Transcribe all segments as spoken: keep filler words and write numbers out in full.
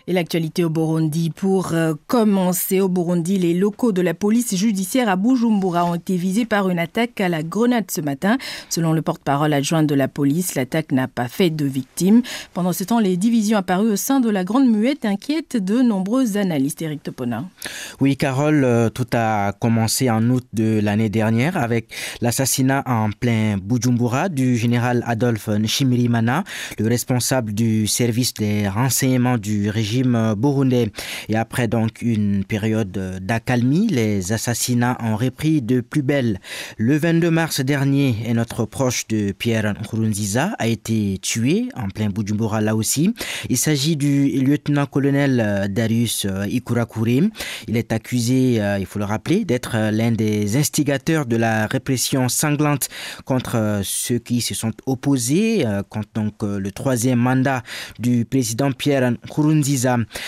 Et l'actualité au Burundi. Pour euh, commencer, au Burundi, les locaux de la police judiciaire à Bujumbura ont été visés par une attaque à la grenade ce matin. Selon le porte-parole adjoint de la police, l'attaque n'a pas fait de victimes. Pendant ce temps, les divisions apparues au sein de la Grande Muette inquiètent de nombreux analystes. Éric Topona. Oui, Carole, euh, tout a commencé en août de l'année dernière avec l'assassinat en plein Bujumbura du général Adolphe Nshimirimana, le responsable du service des renseignements du régime burundais. Et après donc une période d'accalmie, les assassinats ont repris de plus belle. Le vingt-deux mars dernier, un autre proche de Pierre Nkurunziza a été tué en plein Bujumbura là aussi. Il s'agit du lieutenant-colonel Darius Ikurakure. Il est accusé, il faut le rappeler, d'être l'un des instigateurs de la répression sanglante contre ceux qui se sont opposés contre donc le troisième mandat du président Pierre Nkurunziza.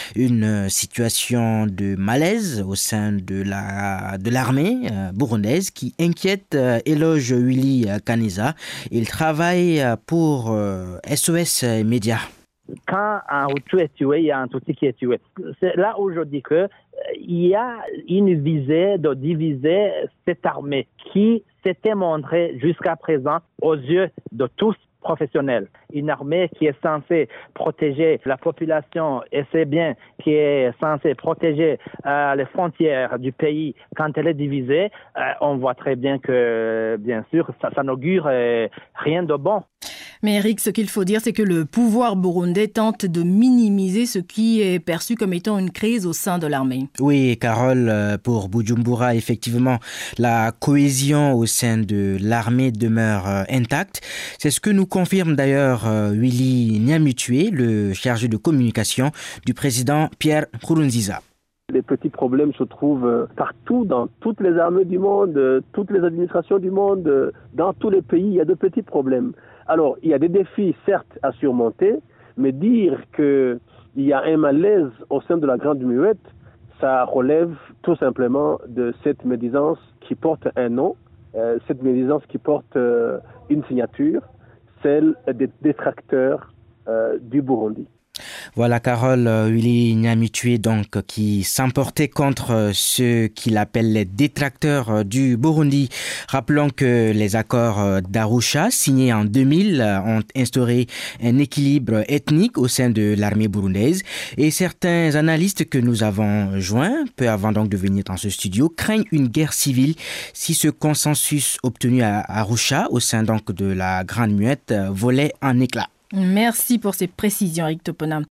Une situation de malaise au sein de la de l'armée euh, burundaise qui inquiète euh, éloge Willy Kaneza. Il travaille pour euh, S O S Média. Quand un Hutu est tué, il y a un Tutsi qui est tué. C'est là où je dis que il y a une visée de diviser cette armée qui s'était montrée jusqu'à présent aux yeux de tous professionnels. Une armée qui est censée protéger la population et c'est bien qui est censée protéger euh, les frontières du pays quand elle est divisée, euh, on voit très bien que, bien sûr, ça, ça n'augure euh, rien de bon. Mais Eric, ce qu'il faut dire, c'est que le pouvoir burundais tente de minimiser ce qui est perçu comme étant une crise au sein de l'armée. Oui, Carole, pour Bujumbura, effectivement, la cohésion au sein de l'armée demeure intacte. C'est ce que nous confirme d'ailleurs Willy Nyamitwe, le chargé de communication du président Pierre Nkurunziza. Les petits problèmes se trouvent partout, dans toutes les armées du monde, toutes les administrations du monde, dans tous les pays, il y a de petits problèmes. Alors, il y a des défis, certes, à surmonter, mais dire qu'il y a un malaise au sein de la Grande Muette, ça relève tout simplement de cette médisance qui porte un nom, euh, cette médisance qui porte euh, une signature, celle des détracteurs euh, du Burundi. Voilà Carole, Willy Nyamitwe donc qui s'emportait contre ceux qu'il appelle les détracteurs du Burundi. Rappelons que les accords d'Arusha signés en deux mille ont instauré un équilibre ethnique au sein de l'armée burundaise et certains analystes que nous avons joints, peu avant donc de venir dans ce studio, craignent une guerre civile si ce consensus obtenu à Arusha au sein donc de la Grande Muette volait en éclats. Merci pour ces précisions, Éric Topona.